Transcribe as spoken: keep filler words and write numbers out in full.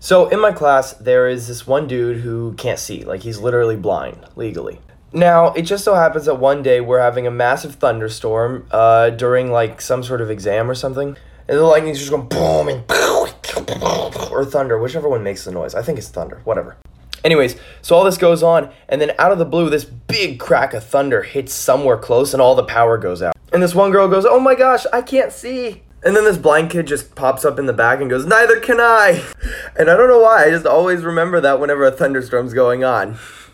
So in my class, there is this one dude who can't see. Like, he's literally blind, legally. Now, it just so happens that one day we're having a massive thunderstorm uh, during, like, some sort of exam or something. And the lightning's just going boom and or thunder, whichever one makes the noise. I think it's thunder, whatever. Anyways, so all this goes on, and then out of the blue, this big crack of thunder hits somewhere close, and all the power goes out. And this one girl goes, "Oh my gosh, I can't see." And then this blind kid just pops up in the back and goes, "Neither can I." And I don't know why, I just always remember that whenever a thunderstorm's going on.